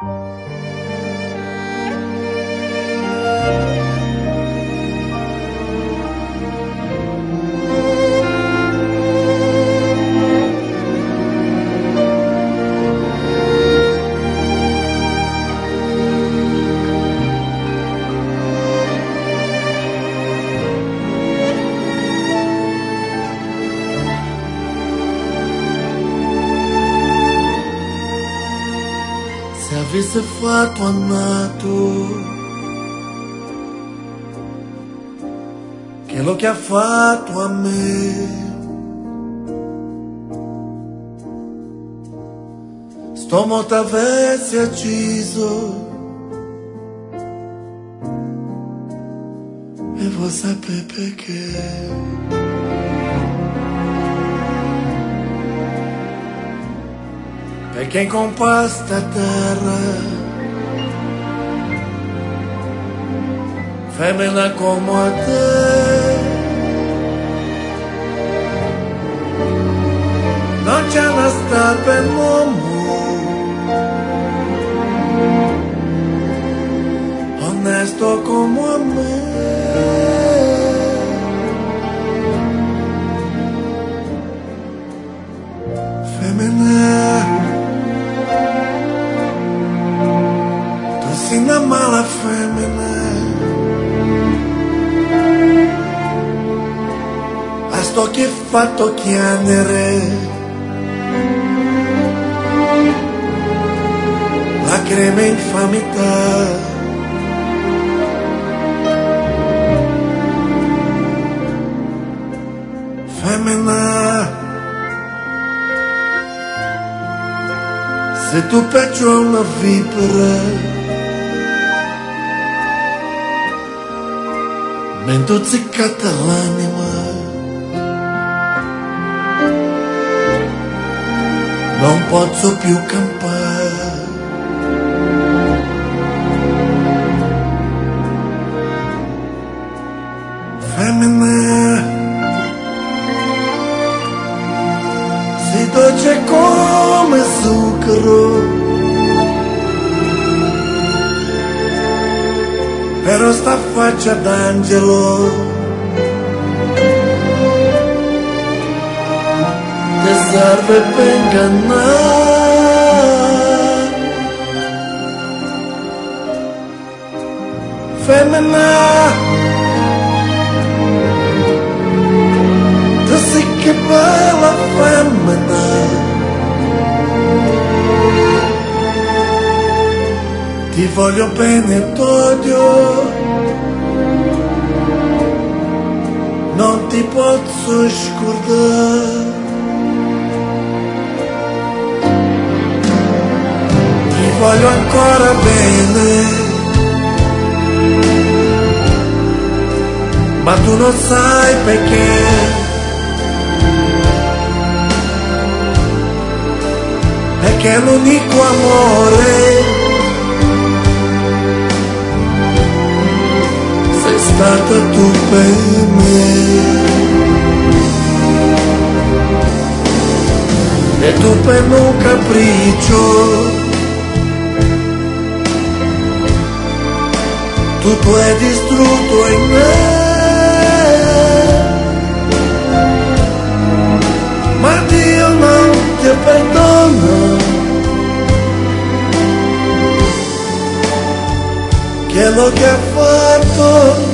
Se avesse fatto annato che lo che ha fatto a me, sto molto avessi acciso e vuoi sapere perché. Perché con questa terra femmina come te non c'è una sta per l'uomo onesto come me. Femmina, una mala femmina, a sto che fatto chiamare la crema infamità. Femmina, se tu peggio una vipera m'è intozzicata l'anima, non posso più campare. Femmina, sei dolce come zucchero, però sta faccia d'angelo ti serve per ingannare. Femmina, tu sei che bella femmina, ti voglio bene e t'odio, non ti posso scordare. Ti voglio ancora bene, ma tu non sai perché. Perché l'unico amore stata tu per me, e tu per un capriccio tutto è distrutto in me, ma Dio non ti perdona, che è lo che ha fatto